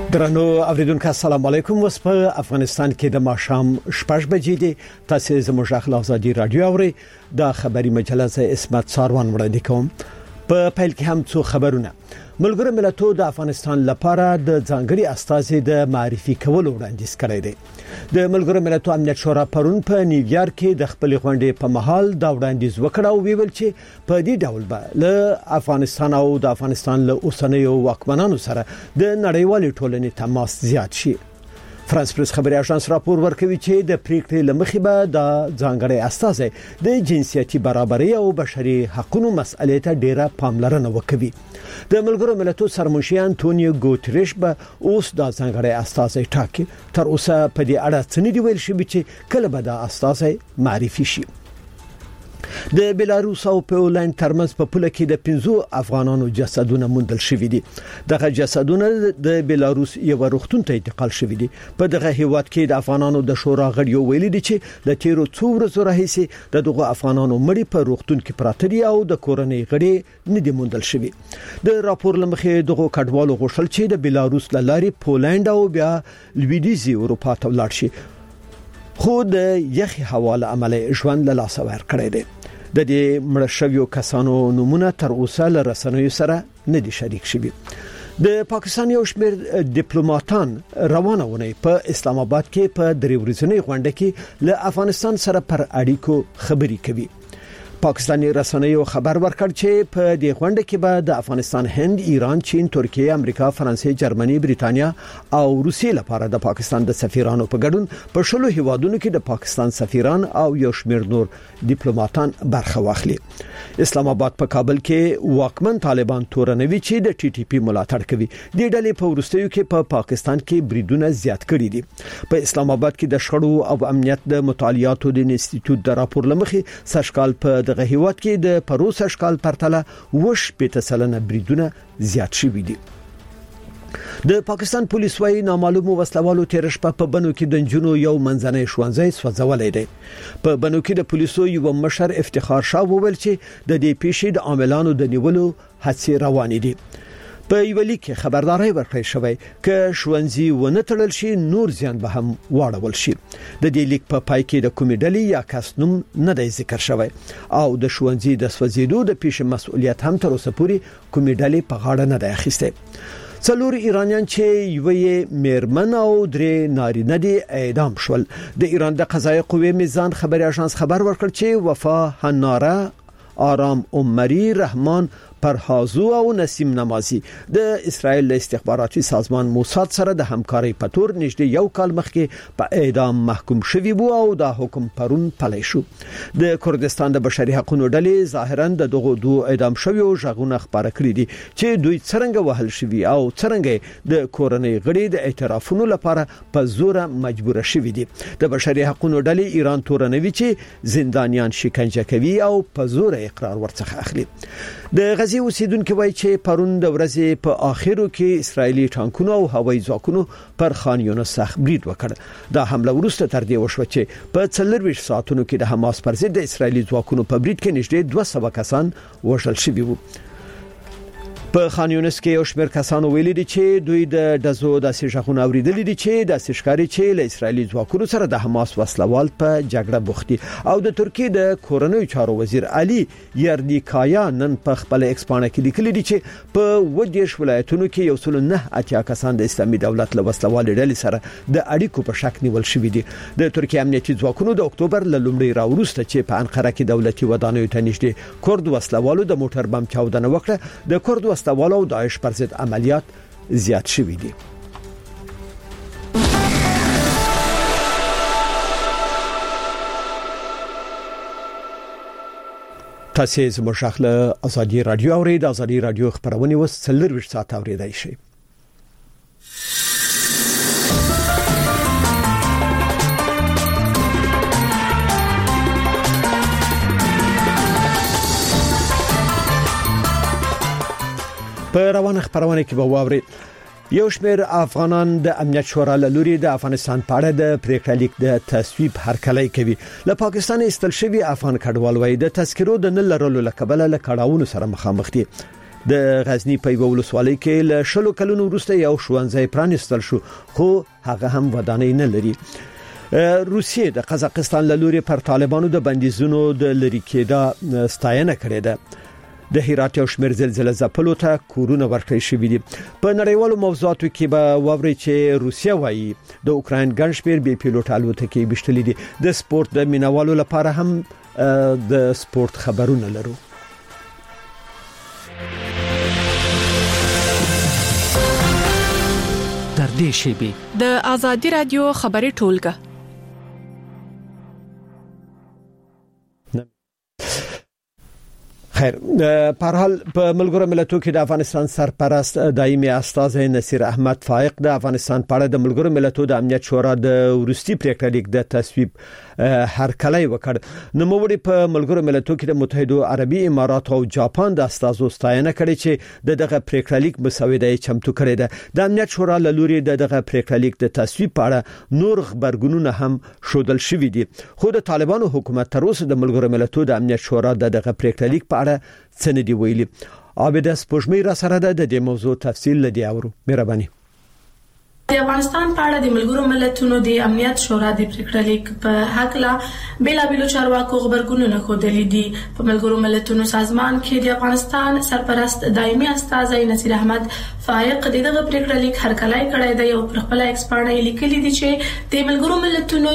درنو اوریدونکو السلام علیکم. وس په افغانستان کې د ماښام 6 بجې دي. تاسو زموږ اخلاق ازادي رادیو اوري. د خبري مجله اسمت ساروان وړاندې کوم. په پیل کې هم څو خبرونه. ملګرو ملتونو د افغانستان لپاره د ځانګړي استازي د معرفي کولو وړاندیز کړی دی. د ملګرو ملتونو امنیت شورا پرون په نیویارک کې د خپل غونډې په محل دا وړاندیز وکړ او ویل چې په دې ډول به له افغانستان او د افغانستان له اوسنیو واکمنانو سره د نړیوالې ټولنې تماس زیات شي. فرانس پریس خبري اژانس راپور ورکوي چې د پریکړې لمخې به د ځانګړي استازي د جنسيتي برابرۍ او بشري حقوقو مسئلې ته ډیره پاملرنه وکوي. د ملګرو ملتونو سرمنشي انټونیو ګوتریش به اوس د ځانګړي استازي ټاکي. تر اوسه په دې اړه څه نه دی ویل شوی چې کله به د استازي معرفي شي. د بلاروس او پولند ترمنځ په پوله کې د 15 افغانانو جسدونه موندل شوي دي. دغه جسدونه د بلاروس یو روغتون ته انتقال شوي دي. په دغه هیواد کې د افغانانو د شورا غړي ویل دي چې د تیرو څو ورځې راهیسې دغه افغانانو مړي په روغتون کې پراته دي او د کورنۍ غړي نه دي موندل شوي. د راپور لمخې دغه کډوالو غوښتل چې د بلاروس لاري پولند او بیا لویدیزي اروپا ته ولاړ شي. خو د یخي حواله عملی ژوند له لاسه ورکړی دی. د دې مړ شویو کسانو نمونه تر اوسه له رسنیو سره نه دي شریک شوي. د پاکستان یو شمېر ډیپلوماټان روانه ونی په اسلام آباد کې په درې ورځنۍ غونډه کې له افغانستان سره پر اړیکو خبري کوي. پاکستاني رسنیو خبر ورکړ چې په دې غونډه کې به د افغانستان، هند، ایران، چین، ترکیه، امریکا، فرانسې، جرمني، بریتانیا او روسیې لپاره د پاکستان د سفیرانو په ګډون په شلو هیوادونو کې د پاکستان سفیران او یو شمېر نور ډیپلوماټان برخه واخلي. اسلام آباد په کابل کې واکمن طالبان تورنوي چې د ټي ټي پی ملاتړ کوي. د ډلې په ورستیو کې په پاکستان کې بریدونه زیات کړي دي. په اسلام آباد کې د شخړو او امنیت د مطالعاتو د انسټیټیوټ د راپور لمخې سرشکال په دغه هیواد کې د پروسه شکال پرتله وش په تسلنه بریدونه زیات شوي دي. د پاکستان پولیس وايي نامعلومو وسلوالو تیر شپه په بنو کې د جنونو یو منځنۍ ښوونځی سوځولې دی. په بنو کې د پولیسو یو مشر افتخار شاه وویل چې د دې پیښې د عاملانو د نیولو هڅې روانې دي. په یو لیک کې خبرداري ورکړې شوې ک ښوونځي ونه تړل شي نور زیان به هم واړول شي. د دې لیک په پای کې د کومې ډلې یا کس نوم نه دی ذکر شوی او د ښوونځي د سوځیدو د پیښې مسؤلیت هم تر اوسه پورې کومې ډلې په غاړه نه دی اخیسته. څلور ایرانیان چې یوې میرمن او درې نارینه دي اعدام شول. د ایران د قضایي قوې میزان خبري اژانس خبر ورکړ چې وفا حناره، آرام عمری، رحمان پرهازو او نسیم نمازی د اسرائیل له استخباراتي سازمان موساد سره د همکارۍ په تور نږدې یو کال مخکې په اعدام محکوم شوي وو او دا حکم پرون پلی شو. د کردستان د بشري حقوقو ډلې ظاهرا د دغه دوه اعدام شویو ژغونه خبره کړې دي چې دوی څنګه وهل شوي او څنګه د کورنۍ غړي د اعترافونو لپاره په زور مجبور شوي دي. د بشري حقوقو ډلې ایران تورنوي چې زندانیان شکنجه کوي او په زور اقرار ورڅخه اخلي. د غزي اوسیدونکو وایي چې پرون د ورځې په اخرو کې اسرایلی ټانکونو او هوایي ځواکونو پر خان یونس سخت برید وکړ. دا حمله وروسته تر دې وشو چې په 24 ساعتونو کې د حماس پر ضد د اسرایلی ځواکونو په برید کې نږدې 200 کسان وژل شوي وو. په خان یونس کې یو شمېر کسانو ویلي دي چې دوی د دزو د سیژغونو اوریدلي دي چې د سشکاري چې له اسرایلی ځواکونو سره د حماس وسلوال په جګړه بوختي. او د ترکیه د کورنۍ چارو وزیر علي یردیکایا نن په خپل ایکسپانه کې لیکلي دي چې په 20 ولایتونو کې یو څل نه اتیا کسان د اسلامي دولت له وسلوال ډلې سره د اړیکو په شک نیول شوي دي. د ترکیه امنیتي ځواکونو د اکتوبر له لومړي راوروسته چې په انقره کې دولتي ودانیو ته نږدې کورد وسلوالو د موټر بم چاودنه وکړه، د کورد وسلوالو او داعش پر ضد عملیات زیات شوي دي. تاسو زموږ خپل ازادي رادیو اورئ. د ازادي رادیو خبرونه وس 24 ساعت اوریدای شي. په روانه خبرونه کې به واوري یو شمېر افغانان د امنیت شورا له لوري د افغانستان په اړه د پریکړه لیک د تصویب هرکلی کوي. له پاکستان ایستل شوی افغان کډوال وایي د تذکرو د نه لرلو لکبل له کړهونو سره مخامخ دي. د غزنی په یو ولسوالۍ کې له شلو کلونو وروسته یو ښوونځی پرانیستل شو خو هغه هم ودانۍ نه لري. روسیې د قزاقستان له لوري پر طالبانو د بندیزونو د لری کېدا ستاینه کړې ده. د هرات یو شمېر زلزلې ځپلو ته کورونه ورکړل شوي دي. په نړیوالو موضوعاتو کې به ووري چې روسیا وايي د اوکرين ګڼ شمېر بي پیلوټ الوتکې بشتلې دي. د سپورت د مینوالو لپاره هم د سپورت خبرونه لرو. در دې شیبه د ازادي رادیو خبري ټولګه خیر په حال په ملګرو ملتونو کې د افغانستان سرپرست دایمي استازی نصیر احمد فائق د افغانستان په اړه د ملګرو ملتونو د امنیت شورا د ورستي پریکړه لیک د تصویب هرکلی وکړ. نو موږ په ملګرو ملتونو کې د متحده عربي امارات او جاپان د استازو ستاینه کړې چې دغه پریکړه لیک مسوده چمتو کړې ده. د امنیت شورا له لوري دغه پریکړه لیک د تصویب په اړه نور خبرګونونه هم شودل شوې دي. خو د طالبانو حکومت تر اوسه د ملګرو ملتونو د امنیت شورا دغه پریکړه لیک په اړه څه نه دی ویلي. عابده سپوږمۍ را سره ده د دې موضوع تفصیل لدی اورو. مهرباني. د افغانستان په اړه د ملګرو ملتونو د امنیت شورا د پریکړه لیک په حق لا بیلابیلو چارواکو خبرګونونه خوده دي. په ملګرو ملتونو سازمان کې د افغانستان سرپرست دایمي استازی نصیر احمد فائق دغه پریکړه لیک هرکلی کړی دی او پر خپل ایکسپاڼه لیکلي دي چې د ملګرو ملتونو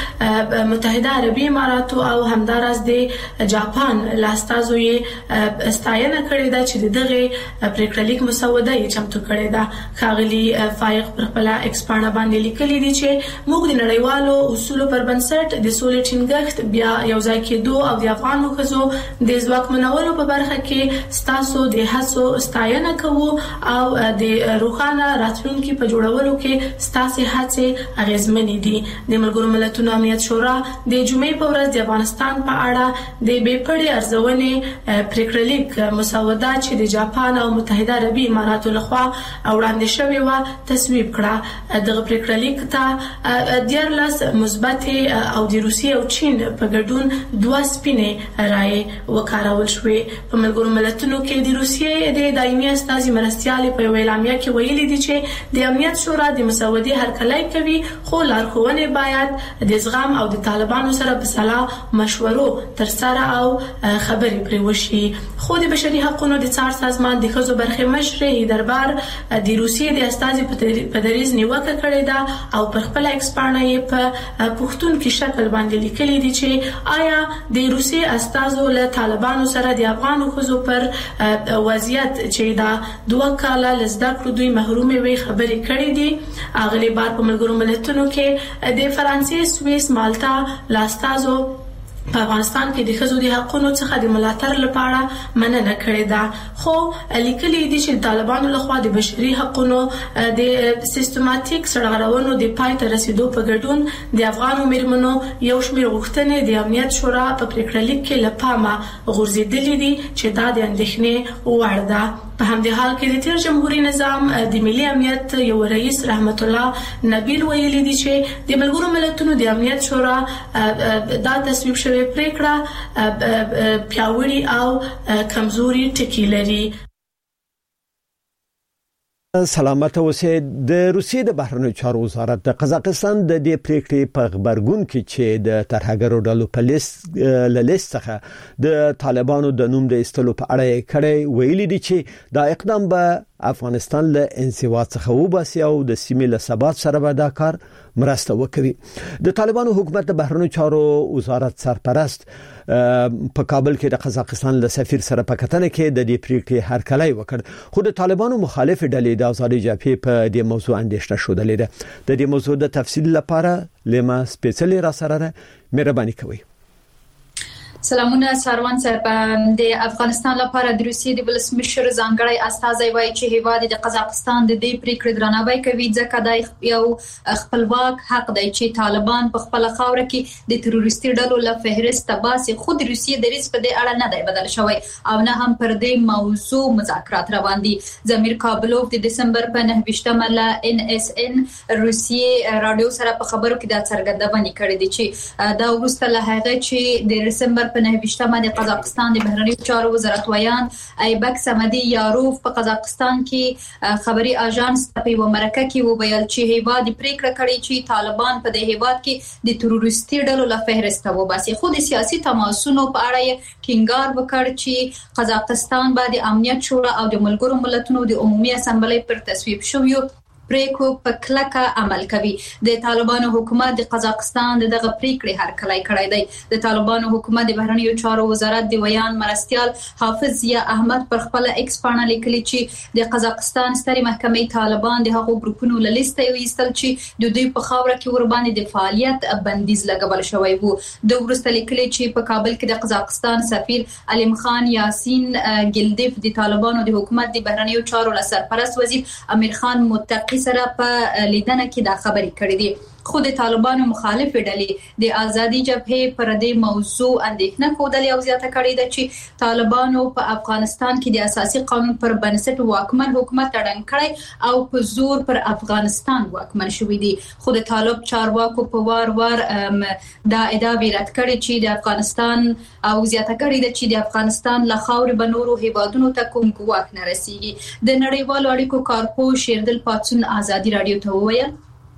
د متحده عربي امارات او همدارس د جاپان لاستازو یې ستاینه کړې ده چې دغه پریکړه لیک مسوده یې چمتو کړې ده. خاغلی فائق پر ایکسپاڼه باندې لیکلي دي چې موږ د نړیوالو اصولو پر بنسټ د سولې ټینګښت بیا یو ځای کېدو او د افغان ښځو د ځواکمنولو په برخه کې ستاسو د هڅو ستاینه کوو او د روښانه راتلونکي په جوړولو کې ستاسو هڅې اغیزمنې دي. د ملګرو ملتونو امنیت شورا د جمعې په ورځ د افغانستان په اړه د بېپړې ارزونې پریکړه لیک مسوده چې د جاپان او متحده عربي اماراتو لخوا وړاندې شوې و تصویب کړه. دغه پریکړه لیک ته دیارلس مثبت او د روسیې او چین په ګډون دوه سپینې رائے وکارول شوې. په ملګرو ملتونو کې د روسیې د دایمي استازي مرستيال په اعلامیه کې ویلي دي چې د امنیت شورا د مسودې هرکلی کوي خو لارښوونې باید د زغم او د طالبانو سره په سلا مشورو تر سره او خبرې پرې وشي. خو د بشري حقوقو د څار سازمان د خزو برخه مشر دربار د روسیې د استازي په دریز نیوکه کړې ده او پر خپل ایکسپاڼه یې په پښتون کې شکل باندې لیکلي دي چې آیا د روسیې استازو له طالبانو سره د افغان خزو پر وضعیت چې دا 2 کاله لزده کړو دوی محرومې وي خبرې کړې دي. اغلی بار په ملګرو ملتونو کې د فرانسې، سویس، مالټا لاستازو په افغانستان کې د ښځو د حقوقو څخه د ملاتړ لپاره مننه کړې ده. خو لیکلي دي چې طالبانو لخوا د بشري حقوقو د سیستماتیک سرغړونو د پای ته رسیدو په ګډون د افغانو میرمنو یو شمېر غوښتنې د امنیت شورا په پریکړه لیک کې لپاره غورځېدلې دي چې دا د اندېښنې وړ ده. په همدې حال کې د تیر جمهوریت نظام د ملي امنیت یو رئیس رحمت الله نبیل ویلي دي چې د ملګرو ملتونو د امنیت شورا دا تصویب شوی پریکړه پیاوړي او کمزوري ټکي لري. سلامت اوسه. د روسیې د بهرنیو چارو وزارت د قزاقستان د دې پریکړې په خبرګون کې چې د ترهګرو ډلو په لیست څخه د طالبانو د نوم د استلو په اړه کړي ویلي دي چې دا اقدام به افغانستان له انزوا څخه وباسي او د سیمې له ثبات سره به دا کار مرسته وکړي. د طالبانو حکومت د بهرنیو چارو وزارت سرپرست په کابل کې د قزاقستان له سفیر سره په کتنه کې د دې پریکړې هرکلی وکړ. خو د طالبانو مخالف ډلې د آزادي جبهې په دې موضوع اندېښنه شودلې ده. د دې موضوع د تفصیل لپاره لما سپیشلی را سره مهرباني کوي. سلامونه سروان صاحب. د افغانستان لپاره د روسیې د ولسمشر ځانګړی استازی وایي چې هیواد د قزاقستان د دې پریکړې درناوی کوي ځکه دا یو خپلواک حق دی چې طالبان په خپل خاوره کې د تروریستي ډلو له فهرست باسي. خو د روسیې د ریس په دې اړه نه دی بدل شوی او نه هم پر دې موضوع مذاکرات روان دي. زمیر کابلوف د دسمبر په 9 له NSN روسیې رادیو سره په خبرو کې دا څرګندونه کړې ده چې دا وروسته له هغه چې د دسمبر په 29 د قزاقستان د بهرنیو چارو وزارت ویان ایبک سمدی یاروف په قزاقستان کې خبري اژانس په یو مرکه کې وویل چې هیواد پریکړه کړې چې طالبان په دې هیواد کې د تروریستي ډلو له فهرسته وباسي. خو د سیاسي تماسونو په اړه ټینګار وکړ چې قزاقستان به د امنیت شورا او د ملګرو ملتونو د عمومي اسامبلې پر تصویب شویو پریکړو په کلکه عمل کوي. د طالبانو حکومت د قزاقستان دغه پریکړې هرکلی کړی دی. د طالبانو حکومت د بهرنیو چارو وزارت د ویان مرستيال حافظ ضیا احمد پر خپل ایکس پاڼه لیکلي چې د قزاقستان ستري محکمې طالبان د هغو ګروپونو له لیسته ویستل چې د دوی په خاوره کې ور باندې د فعالیت بندیز لګول شوی وو. د ورسته لیکلي چې په کابل کې د قزاقستان سفیر علیم خان یاسین ګلدیف د طالبانو د حکومت د بهرنیو چارو له سرپرست وزیر امیر خان متقی سره په لیدنه کې دا خبرې کړې دي. خو د طالبانو مخالف ډلې د ازادي جبهې پر دې موضوع اندېښنه خوده او زیاته کړې ده چې طالبانو په افغانستان کې د اساسي قانون پر بنسټ واکمن حکومت اډنګ کړی او په زور پر افغانستان واکمن شوی دي. خو د طالب چارواکو په وار دا ادعا رد کړې چې د افغانستان او زیاته کړې ده چې د افغانستان له خاورې بنورو هیوادونو ته کوم ګواښ نه رسیږي. د نړیوالو اړیکو کارپوه شیردل پاتسون ازادي رادیو ته وویل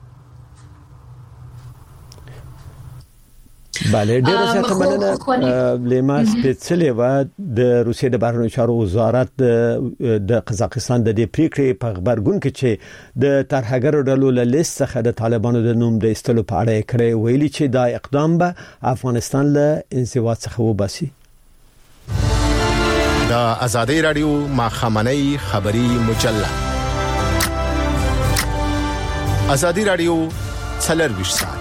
بله ډیره زیاته مننه. لیما سپیڅلې و د روسیې د بهرنیو چارو وزارت د قزاقستان د دې پریکړې په خبرګون کې چې د ترهګرو ډلو له لیست څخه د طالبانو د نوم د ایستلو په اړه کړی ویلي چې دا اقدام به افغانستان له انزوا څخه وباسي. د ازادي رادیو ماخامنۍ خبري مجله ازادي رادیو 24 ساعت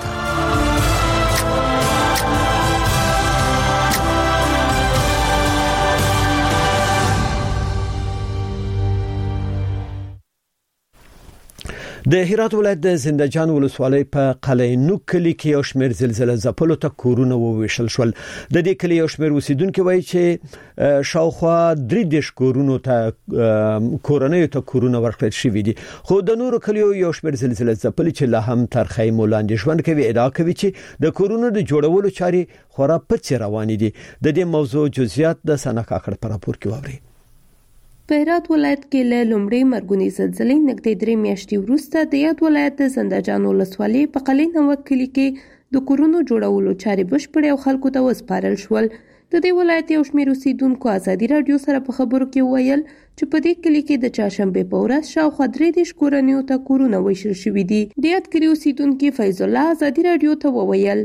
د هرات ولایت د زندهجان ولسوالۍ په قلعه‌نو کلی کې یو شمېر زلزلې ځپلو ته کورونه وویشل شول. د دې کلی یو شمېر اوسیدونکو وایي چې شاوخوا 3 کورونو ته کورنۍ ته کورونه ورکړل شوي دي. خو د نورو کلیو یو شمېر زلزلې ځپلې چې لا هم تر خیمو لاندې ژوند کوي ادعا کوي چې د کورونو د جوړولو چارې خورا پڅ روانې دي. د دې موضوع جزئیات د سنا کاکړ په راپور کې ووري. په هرات ولایت کې له لومړۍ مرګونی زلزلې نږدې 3 میاشتې وروسته د یاد ولایت د زندهجان ولسوالۍ په قلعه‌نو کلی کې د کورونو جوړولو چارې بشپړې او خلکو ته وسپارل شول. د دې ولایت یو شمېر اوسیدونکو ازادي رادیو سره په خبرو کې ویل چې په دې کلی کې د چاشنبې په ورځ شاوخوا 3 کورنیو ته کورونه ویشل شوي دي. د یاد کلی اوسیدونکو فیض الله ازادي رادیو ته وویل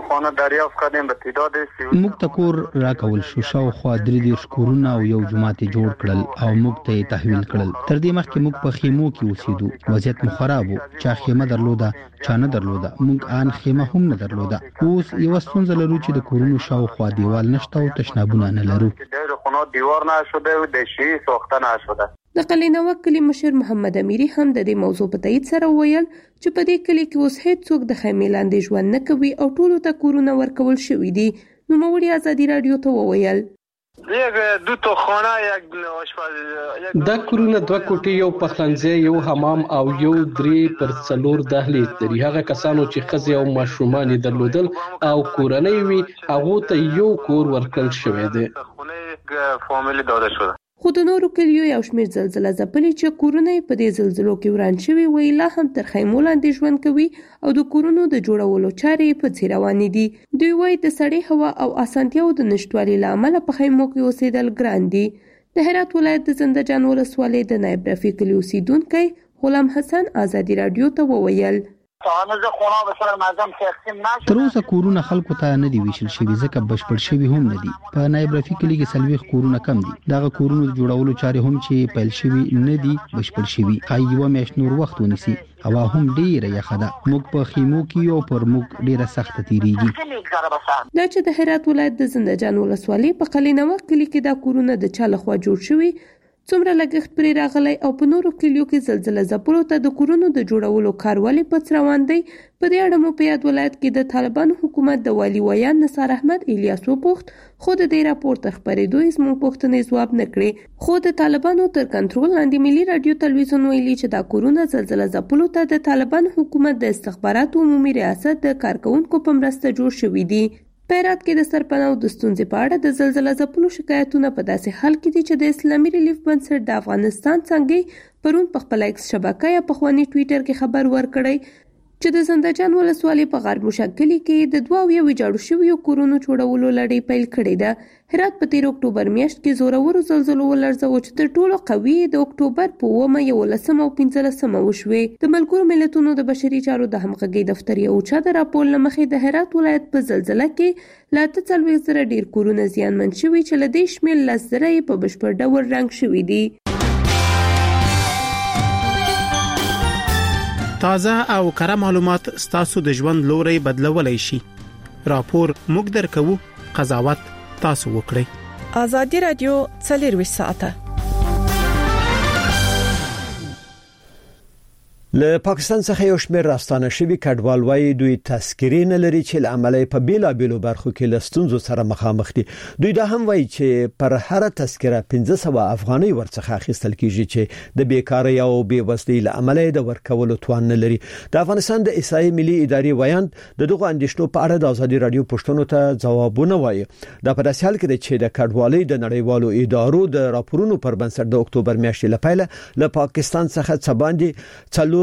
موږ ته کور راکول شو، شاوخوا 3 کورونه او یو جماعت جوړ کړل او موږ ته تحویل کړل. تر دې مخکې موږ په خیمو کې اوسېدو، وضعیت مو خراب و، چا خیمه درلوده چا نه درلوده، موږ ان خیمه هم نه درلوده. اوس یو ستونزه لرو چې د کورونو شاوخوا دیوال نشته او تشنابونه نه لرو. د قلعه‌نو کلی مشر محمد امیری هم د دې موضوع په تایید سره ویل چې په دې کلی کې اوس هیڅ څوک د خیمې لاندې ژوند نه کوي او ټولو ته کورونه ورکول شوي دي. نو موري ازادي رادیو ته وویل دا کورونه 2 کوټې، یو پخلنځی، یو حمام او یو 3 پر 4 دهلیز لري. هغه کسانو چې ښځې او ماشومان درلودل او کورنۍ وي هغه ته یو کور ورکړل شوی دی. خو د نورو کلیو یو شمېر زلزلې ځپلي چې کورونه په دې زلزلو کې وران شوي وي لا هم تر خیمو لاندې ژوند کوي او د کورونو د جوړولو چارې په څیر روانې دي. دوی وایي د سړې هوا او اسانتیاو د نشټوالي لامل په خیمو کې اوسېدل ګران دي. د هرات ولایت د زندهجان ولسوالۍ د نایب رفیق کلی اوسیدونکی غلام حسن ازادي رادیو ته وویل تر اوسه کورونه خلکو ته نه دی ویشل شوی ځکه بشپړ شوی هم نه دي. په نایب رفیق کلی کې 40 کورونه کم دي. دغه کورونو د جوړولو چارې هم چې پیل شوی نه دي بشپړ شوی. یو میاشت نور وخت ونیسي. هوا هم ډیره یخه ده. موږ په خیمو کې او پر موږ ډیره سخت تیریږي. دا چې د هرات ولایت د زندهجان ولسوالۍ په قلعه‌نو کلی کې دا کورونه د چا لخوا جوړ شوي څومره لګښت پرې راغلی او په نورو کلیو کې زلزلې ځپلو ته د کورونو د جوړولو کار ولې پڅ روان دی. په دې اړه مو په یاد ولایت کې د طالبانو حکومت د والی ویان نثار احمد الیاس وپوښت خو د دې راپور ته خبرېدو زموږ پوښتنې ځواب نه کړې. خو د طالبانو تر کنټرول لاندې ملي رادیو تلویزیون ویلي چې دا کورونه زلزلې ځپلو ته د طالبانو حکومت د استخباراتو عمومي ریاست د کارکونکو په مرسته جوړ شوي دي. په هرات کې د سرپناه د ستونزې په اړه د زلزلې ځپلو شکایتونه په داسې حال کې دي چې د اسلامي ریلیف بنسټ د افغانستان څنګه پرون په خپل ایکس شبکه یا په خواني ټوئیټر کې خبر ورکړی چې د زندهجان ولسوالۍ په غرب مشکلي کې د 2 ویجاړو شویو کورونو جوړولو لړۍ پیل کړې ده. هرات په 13 اکتوبر میاشت کې زورورو زلزلو ولړزاوه چې تر ټولو قوي د اکتوبر په 11 او 15 وشوې. د ملګرو ملتونو د بشري چارو د همغږي دفتر یو چا د راپور لمخې د هرات ولایت په زلزلې کې لا 43 ډیر کورونه زیانمن شوي چې له دې شمېر 10 په بشپړ ډول رنګ شوي دي. تازه او کره معلومات ستاسو د ژوند لوري بدلولای شي. راپور موږ درکو، قضاوت تاسو وکړئ. ازادي رادیو 24 ساعته. له پاکستان څخه یو شمېر راستانه شوي کډوال وايي دوی تذکرې نه لري چې عملي په بیلابېلو برخو کې لستونزو سره مخامخ دي. دوی دا هم وايي چې پر هر تذکره 1500 افغانۍ ورڅخه اخیستل کیږي چې د بیکاری او بیوزلۍ له امله د ورکولو توان نه لري. د افغانستان د احصایې ملي ادارې وایند دغه اندېښنو په اړه د ازادي رادیو پښتنو ته ځوابونه وایي. دا په داسې حال کې چې د کډوالۍ د نړیوالو ادارو د راپورونو پر بنسټ د اکتوبر میاشتې لپاره له پاکستان څخه څه باندې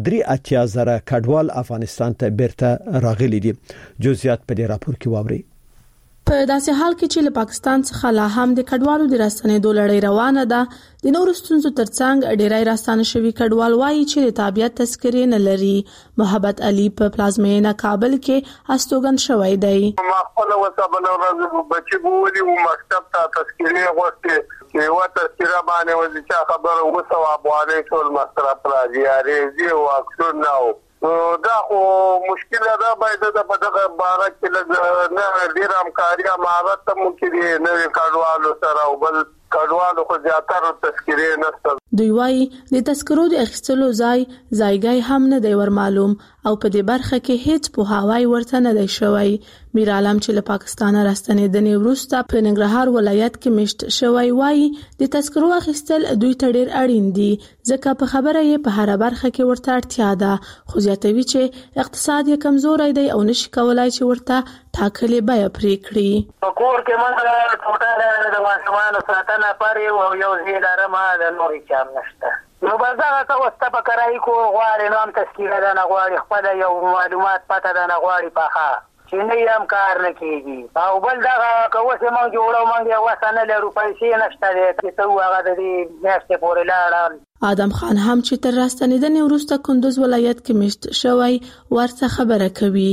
4.83 کډوال افغانستان ته بیرته راغلي دي. جزئیات په دې راپور کې واوري. په داسې حال کې چې له پاکستان څخه لا هم د کډوالو د راستنېدو لړۍ روانه ده، د نورو ستونزو ترڅنګ ډېری راستانه شوي کډوال وایي چې د تابعیت تذکرې نه لري. محبت علي په پلازمینه کابل کې استوګن شوی دی. ما خپل وسابل ورځ بچي بوولي او مکتب ته تذکرې غوښتې چې وا تذکره باندې وځي چې خبره وسو ابوانه ټول مصرف راځي ریزي او اکثر نه دا خو مشکل ده. باید د بدغه بارک کې نه ډیر همکاري مهارت ممکن دي نه کډوالو سره او بل کډوالو خو زیاتره تذکرې نشته. دوی وايي د تذکرو د اخیستلو ځایګای هم نه دی ور معلوم او په دې برخه کې هیڅ پوهاوی ورته نه دی شوی. میر عالم چې له پاکستان راستنېدنې وروسته په ننګرهار ولایت کې مشت شوی وايي د تذکرو اخیستل دوی ته ډیر اړین دي ځکه په خبره یې په هر برخه کې ورته اړتیا ده. خو زیاتوي چې اقتصاد یې کمزوري دی او نشي کولای چې ورته ټاکلې بیا پرې کړي. په کور کې منځه ټوټه د ماشومان ساتنه پرې او یو زیاده ما د نوري چام نشته. نو بازار ته وسته په کرای کو غواړي نو هم تذکره ده نه غواړي خپل یو معلومات پته ده نه غواړي پخا چې نه هم کار نه کیږي او بل دا کوڅه مونږ جوړو مونږ وسنه لرو پیسې نشته دي ته هغه د دې میاشتې پورې لاړ. آدم خان هم چې تر راستنېدنې وروسته کندوز ولایت کې مشت شوی ورڅ خبره کوي.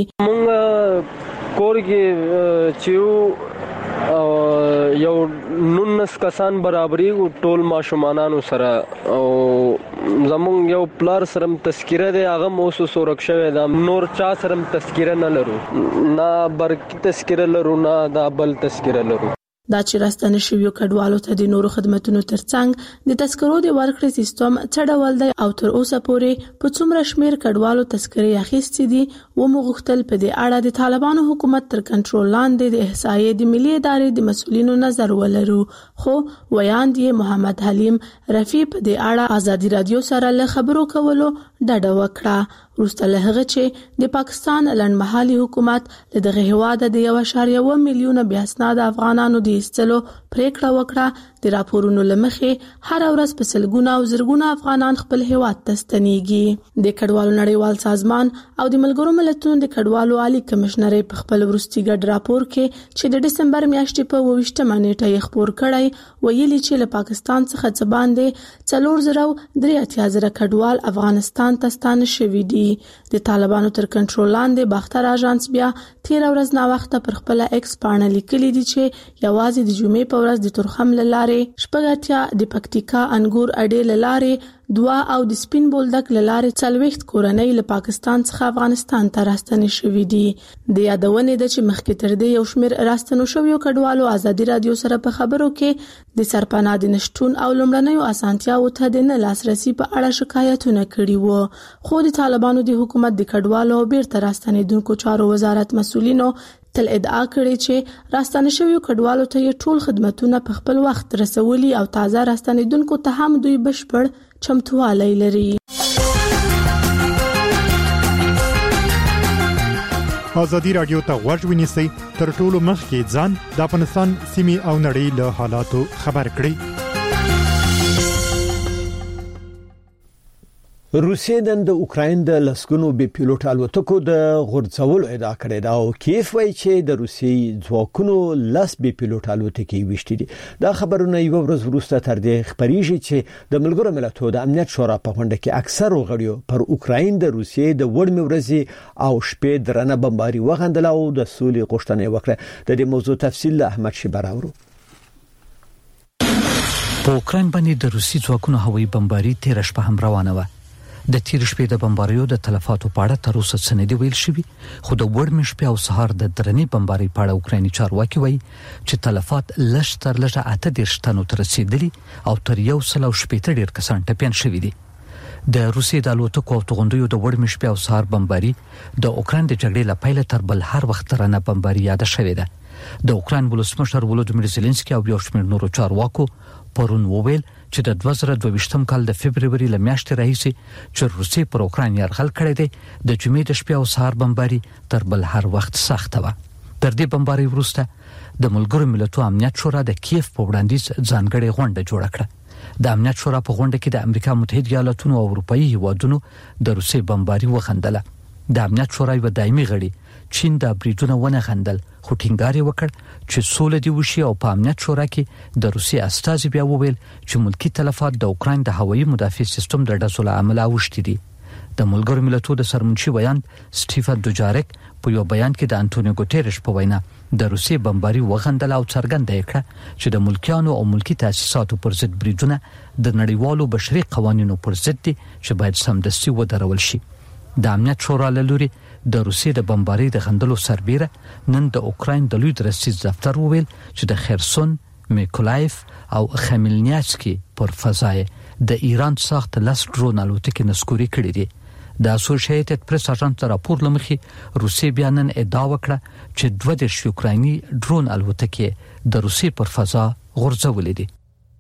مونږ کور کې چې یو 19 کسان برابرۍ ټول ماشومانانو سره او زمونږ یو پلار سره تذکره ده هغه موسو سورک شوی ده. نور چا سره تذکره نه لرو، نه برکی تذکره لرو، نه دا بل تذکره لرو. دا چې راستنه شویو کډوالو ته د نورو خدماتو ترڅنګ د تذکرو د ورکړې سیستم څه ډول دی او تر اوسه پورې په څومره شمیر کډوالو تذکرې اخیستې دي و مغختل په دې اړه د طالبانو حکومت تر کنټرول لاندې د احصایې د ملي ادارې د مسؤلینو نظر ولرو. خو ویاند یې محمد حلیم رفیع په دې اړه ازادي رادیو سره له خبرو کولو ډډه وکړه. وروسته له هغه چې د پاکستان لنډمهالي حکومت له دغه هیواده د 1.1 میلیون بیا اسناد افغانانو د ایستلو پریکړه وکړه. د راپورونو لمخې هر ورځ په سلګونه او زرګونه افغانان خپل هیواد ته ستنېږي. د کډوالو نړیوال سازمان او د ملګرو ملتونو د کډوالو عالی کمشنر په خپل وروستي ګډ راپور کې چې د دسمبر میاشتې په 28 نیټه یې خبر کړی ویلي چې له پاکستان څخه څه باندې 4.83 کډوال افغانستان ته ستانه شوي دي. د طالبانو تر کنټرول لاندې باختر اژانس بیا 13 ورځ نا وخت پر خپل ایکس پاڼه لیکلي دي چې یوازې د جمعې په ورځ د تورخم لاره شپږاتیا د پکتیکا انګور اډې لاره 2 او د سپین بولدک لاره 40 کورنۍ له پاکستان څخه افغانستان ته راستنې شوې دي. د یادونې د چې مخکې تر دې یو شمېر راستنو شویو کډوالو ازادي رادیو سره په خبرو کې د سرپناه د نشټون او لمړنیو اسانتیاو ته د نه لاسرسي په اړه شکایتونه کړي وو. خو د طالبانو د حکومت د کډوالو بیرته راستنېدونکو چارو وزارت مسؤلینو تل ادعا کړې چې راستنه شویو کډوالو ته ټول خدماتونه په خپل وخت رسولي او تازه راستنېدونکو ته هم دوی بشپړ چمتوالی لري. ازادي رادیو ته غوږ ونیسئ تر ټولو مخکې ځان د افغانستان سیمې او نړۍ له حالاتو خبر کړئ. روسیه نن د اوکراین د لسګونو بي پيلوټ الوتکو د غورځولو ادعا کړې ده او کیف وایي چې د روسیې ځواکونو لس بي پيلوټ الوتکې وشتي دي. دا خبرونه یو ورځ وروسته تر دې خبريږي چې د ملګرو ملتونو د امنیت شورا په غونډه کې اکثر غړیو پر اوکراین د روسیې د وړمې ورځې او شپې درنه بمباري وغندل او د سولې غوښتنه وکړه. د دې موضوع تفصیل له احمد شبراورو. په اوکراین باندې د روسي ځواکونو هوایي بمباري تیر شپه هم روانه و. د تیر شپې د بمباریو د تلفاتو په اړه تر اوسه څه نه دی ویل شوی، خو د وړمې شپې او سهار د درنې بمباري په اړه اوکرایني چارواکي وایي چې تلفات لږ تر لږه 8 تنو ته رسیدلي او تر 170 ډیر کسان ټپيان شوي دي. د روسیې د الوتکو او توغندیو د وړمې شپې او سهار بمباري د اوکراین د جګړې لپاره تر بل هر وخت ترانه بمباري یاد شوې ده. د اوکراین ولسمشر ولودیمیر زيلنسکي او یو شمېر نورو چارواکو پرون وویل چې د 2022م کال د فبرवरी لمیاشتې راهیسې چې روسیې پر اوکراین یرغل کړی دی د جمعې د شپې او سهار بمباري تر بل هر وخت سخته و. تر دې بمباري وروسته د ملګرو ملتونو امنیت شورا د کیف په وړاندیز ځانګړې غونډه جوړه کړه. د امنیت شورا په غونډه کې د امریکا متحده ایالاتونو او اروپאי هیوادونو د روسیې بمباري وخندله. د امنیت شورا یو دایمي غړي چین د بریټونه ونه غندل، خو ټینګار وکړ چې سوله دی وشي او په امنیت شورا کې د روسي استازي بیا وویل چې ملکی تلفات د اوکراین د هوایي مدافع سیستم د ډزو له امله اوښتي دي. د ملګرو ملتونو د سرمنشي ویان سټیفن دوجارک په یو بیان کې د انټونیو ګوتيرش په وینا د روسي بمباري وغندل او څرګنده کړه چې د ملکیانو او ملکی تاسیساتو پر ضد بریدونه د نړیوالو بشري قوانینو پر ضد دي چې باید سمدستي ودرول شي. د امنیت شورا له لوري د روسیې د بمباري د غندلو سربیره نن د اوکراین د لوی درستیز دفتر وویل چې د خرسون، میکولایف او خمیلنیاتسکي پر فضای د ایران ساخت لاس ډرون الوتکې نسکوري کړې دي. د اسوسییټډ پریس اژانس راپور لمخي روسیې بیا نن ادعا وکړه چې 22 یوکرایني ډرون الوتکې د روسیې پر فضا غورځولې دي.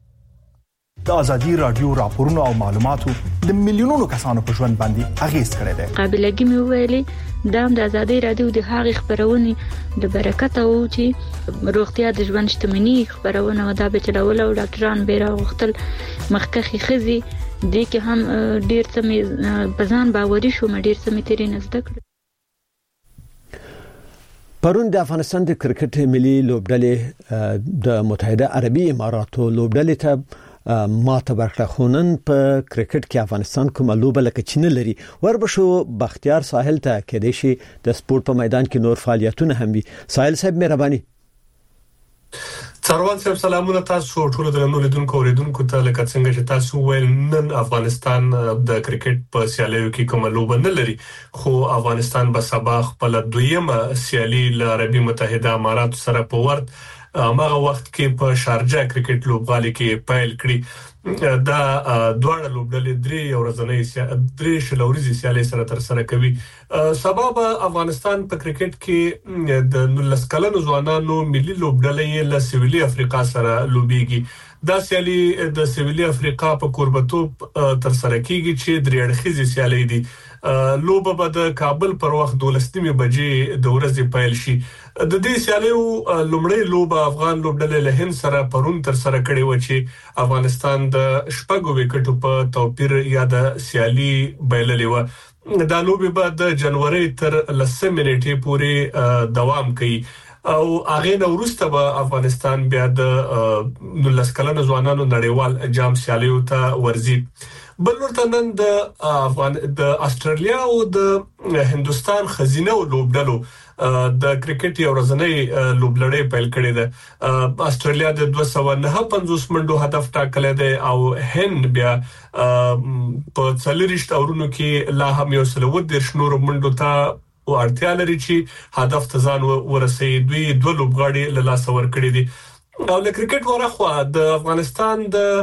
د ازادي رادیو راپورونو او معلوماتو د میلیونونو کسانو په ژوند باندې اغیز کړی دی. قابلیت مې ویلي د ازادي رادیو د هغې خبرونه د برکت او چې روغتیا د ژوند شتمنۍ خبرونه ودا به چلول او ډاکټران بیره غوښتل مخکخي خزي د کې هم ډیر څه بزان باوري شو ډیر څه مې تیرې نزد کړ. پرون د افغانستان د کرکټ ملي لوبډلې د متحده عربي اماراتو لوبډلې ته ماته ورکړه. خونن په کرکټ کې افغانستان کومه لوبه لکه چین لري وربشو بختیار ساحل ته کې د شي د سپورت په میدان کې نور فعالیتونه هم وي. ساحل صاحب مهرباني. څاروان صاحب سلامونه تاسو ټول درنو لیدونکو اوریدونکو ته لکه څنګه چې تاسو ویل نن افغانستان د کرکټ په سیالیو کې کومه لوبه نه لري، خو افغانستان به سبا خپل دویمه سیالي له عربي متحده امارات سره په ورت هغه وخت کې په شارجه کرکټ لوبغالي کې پیل کړی. دا دواړه لوبډلې درې شلوريزي سیالي سره تر سره کوي. سبب افغانستان په کرکټ کې د 19 کلنو ځوانانو ملي لوبډلې له سویلي افریقا سره لوبيږي. دا سیالي د سویلي افریقا په کوربتوب تر سره کیږي چې درې اړخیزي سیالي دي. لوبه به د کابل پر وخت 12 بجې د ورځې پیل شي. د دې سیالیو لومړی لوبه افغان لوبډلې له هند سره پرون تر سره کړې و چې افغانستان د شپږو وکټو په توپیر یا د سیالي بایللې و. دا لوبه به د جنوري تر 10 منټې پورې دوام کوي او هغه نو وروسته به افغانستان بیا د 19 کلنو ځوانانو نړیوال جام سیالیو ته ورځي. بل ورته نن د استرالیا او د هندستان خزینه لوبډلو د کرکټ یو ورځنی لوبلړۍ پیل کړې ده. استرالیا د 259 منډو هدف ټاکلی دی او هند بیا په 40 اورونو کې لا هم 110 نور منډو ته ورتیا لري چې هدف ته ځان ورسوي. دوی دوه لوبغاړي له لاس ور کړی دي. او له کرکټ ورخوا د افغانستان د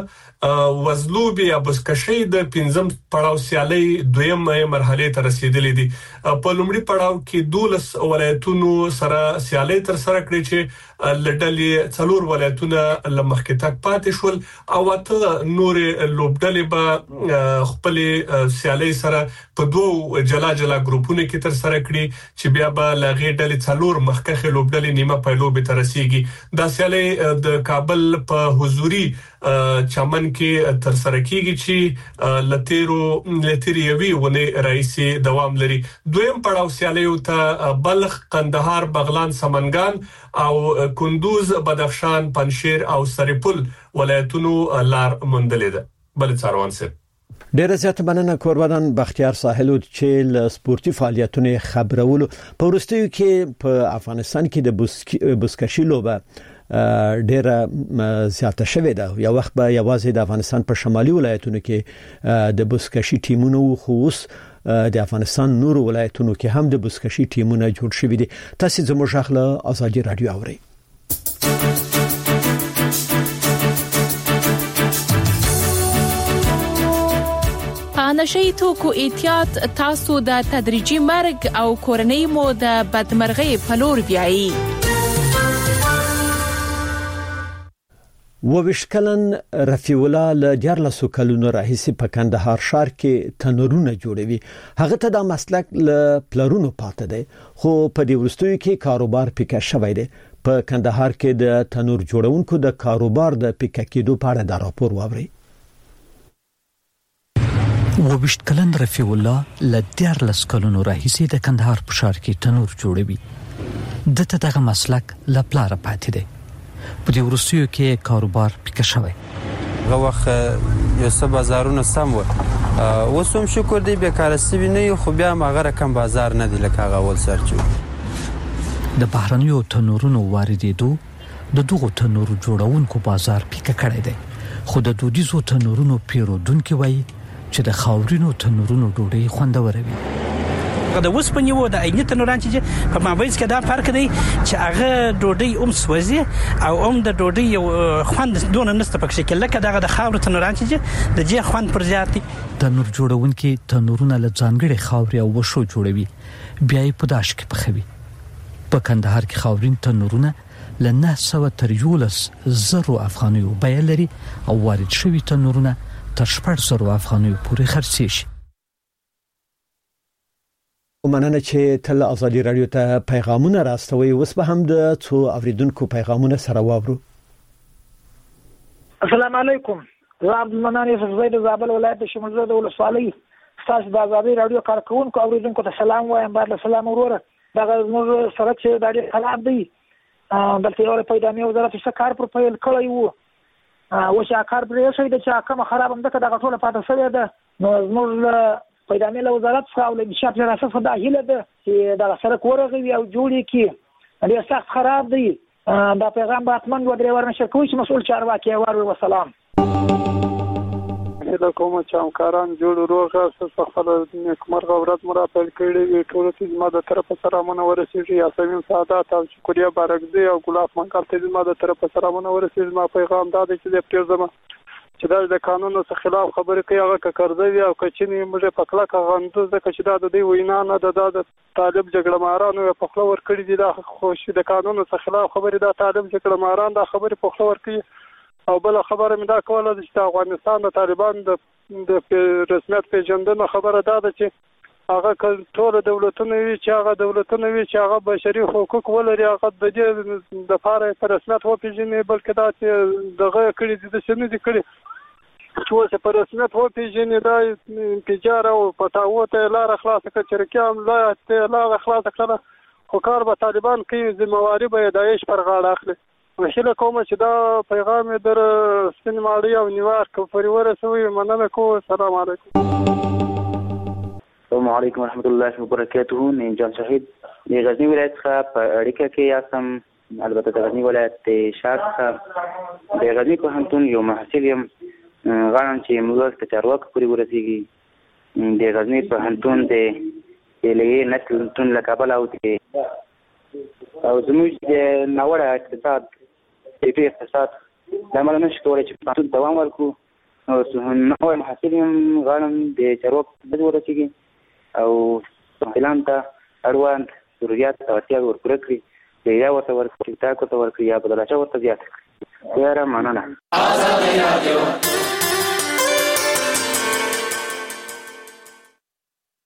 وزلوب یا بسکشي د 5م پړاو سیالي دویمه مرحله ته رسیدلې دي. په لومړي پړاو کې 12 ولایتونو سره سیالي تر سره کړې چې لړډلې 4 ولایتونه لمخکې تک پاتې شول او ته نور لوبډلې به خپل سیالي سره په دوه جلا ګروپونو کې تر سره کړي چې بیا به لغې ډلې 4 مخکخه لوبډلې نیمه پایلو به تر رسیدي. دا سیالي د کابل په حضوري چمن کې تر سره کیږي چې لتیری یوي ونه رئیسي دوام لري. دویم پړاو سیالیو ته بلخ، قندهار، بغلان، سمنګان او کندوز، بدخشان، پنشیر او سرپل ولایتونو لار موندلې ده. بل څاروان سره ډیره زیاته مننه کوربدان بختیار ساحل چې ل سپورتي فعالیتونو خبرولو. په ورستیو کې په افغانستان کې د بسکشي لوبه ډیره زیاته شوې ده. یو وخت به یوازې د افغانستان په شمالي ولایتونو کې د بسکشي ټیمونو خو اوس د افغانستان نور ولایتونو کې هم د بسکشي ټیمونه جوړ شوي دي. تاسو زموږ غږ ازادي رادیو اورئ. نشئی توکو احتیاط تاسو د تدریجي مرګ او کورنۍ مو د بدمرغۍ په لور بیایي. وویشکلن رفیع الله له 14 کلونو راهیسې په کندهار ښار کې تنورونه جوړوي. هغه ته دا مسلک له پلرونو پاتې دی خو په دې وروستیو کې کاروبار پیکه شوی دی. په کندهار کې د تنور جوړونکو د کاروبار د پیکه کېدو په اړه دا راپور واورئ. وویشت کلن رفیع الله له 14 کلونو راهیسې د کندهار په ښار کې تنور جوړوي. دته دغه مسلک له پلاره پاتې دی. په دې وروستیو کې کاروبار پیکه شوی. هغه وخت یو څه بازارونه سم و. اوس هم شکر دی بیکاره سوي نه خو بیا هغه رقم بازار نه دی لکه هغه اول سر چې د بهرنیو تنورونو واردېدو د دغو تنورو جوړونکو بازار پیکه کړی دی. خو د دودیزو تنورونو پیرودونکو وایي چې د خاورینو تنورونو ډوډۍ خوندوره وي. د وسپنې و د عیني تنوران چې په مابینځ کې دا فرق دی چې هغه ډوډۍ سوځي او د ډوډۍ یو خوند دونه نسته پکې کې لکه دغه د خاورو تنوران چې د جې خوند پر زیات دي. تنور جوړونکي تنورونه له ځانګړي خاورې او وشو جوړوي بیا یې په داش کې پخوي. په کندهار کې خاورین تنورونه له 900 تر 11,000 افغانیو بیه لري او وارد شوي تنورونه تر 400 افغانیو پورې خرڅ شي. ومننه چې تل ازادي رادیو ته پیغامونه راستوي. اوس به هم د څو اوریدونکو پیغامونه سره واورو. السلام علیکم. زه عبدالمنان یوسف زید زابل ولایت د شمولزه د ولسوالۍ تاسو د ازادي رادیو کارکونکو اوریدونکو ته سلام وایم. بعد سلام وروره. دغه موږ سره چې د ډېر خراب دی دلته یو پیدامي وزارت څخه کار پر پیل کړی وو. وشه کار پرې شوی د چې کوم خراب هم دغه ټوله پاتې شوی ده. نو موږ پیدامي له وزارت څخه او له انشاء پر اساس د هیله ده چې دا سره کورغوي او جوړی کی ډېر سخت خراب دی. دا پیغام به اتمن و درې ورنه شرکوي چې مسؤل چارواکي ورو وسلام. د کومه چې همکاران جوړ روغه اساس خپل نیکمرغه ورځ مرافل کړي وي ټول چې ما د طرف سره منور سي یاسمین سعادت او شکریا بارکزي او ګلاب منکر ته ما د طرف سره منور سي. ما پیغام دا دی چې د پریزما چې د قانون څخه خلاف خبرې کوي هغه کړځوي او کچنی موږ په کلا غندو ځکه چې دا د دې وینا نه د طالب جګړه مارانو په خپل ور کړی دي. دا خوش د قانون څخه خلاف خبرې دا طالب جګړه ماران دا خبرې په خپل ور کوي. او بل خبره مې دا کوله چې افغانستان د طالبان د رسمیت پیژندنه خبره دا ده چې هغه ټول دولتونه وی چې هغه بشري حقوق ولري هغه د دې د لپاره پر رسمیت و پیژني بلکې دا چې دغه کړي د سنې دي کړي چې پر رسمیت و پیژني دا تجارت او پټاو ته لار خلاص کړي چې کوم لا ته لار خلاص کړه خو کار به طالبان کوي ذمہواری به داعش پر غاړه اخلي. وشله کوم چې دا پیغام در سپین ماړی او نیویارک پورې ورسوي. مننه کوم. السلام علیکم. السلام علیکم ورحمۃ اللہ وبرکاتہ. من جان شهید د غزنی ولایت څخه په اړیکه کې یاسم. البته د غزنی ولایت شهر څخه د غزنی په هنتون یو محصل یم. غواړم چې موږ ته چارواکو پورې ورسیږي. د غزنی په هنتون د لې نسل تون لکابل او زموږ د ناوړه اقتصاد د اقتصاد د عمل نشو کولای چې په دوام ورکړو او نو محصول غواړم د چارواکو د ورسېږي او اعلان ته اړوند ضرورت او اړتیا ورپوره کړي یا ورته ورکړي تا کو ته ورکړي یا بدل اچا ورته زیات کړي. یاره مننه.